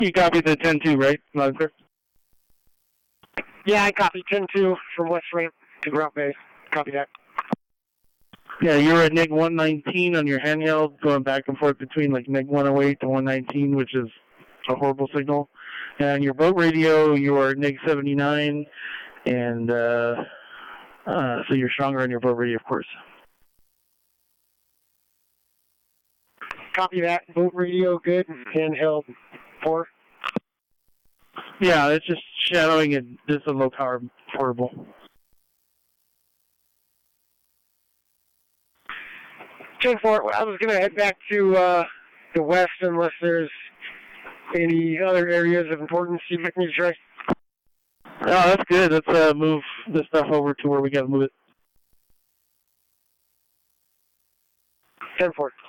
You copied the 10-2, right? Loud and clear? Yeah, I copied 10-2 from West Ramp to Grout Bay. Copy that. Yeah, you were at NIG 119 on your handheld, going back and forth between like NIG 108 to 119, which is a horrible signal. And your boat radio, you were at NIG 79, and so you're stronger on your boat radio, of course. Copy that. Boat radio, good. Handheld, 4. Yeah, it's just shadowing and just a low power portable. 10-4. I was going to head back to the west unless there's any other areas of importance you'd like me to try. Oh, that's good. Let's move the stuff over to where we got to move it. 10-4.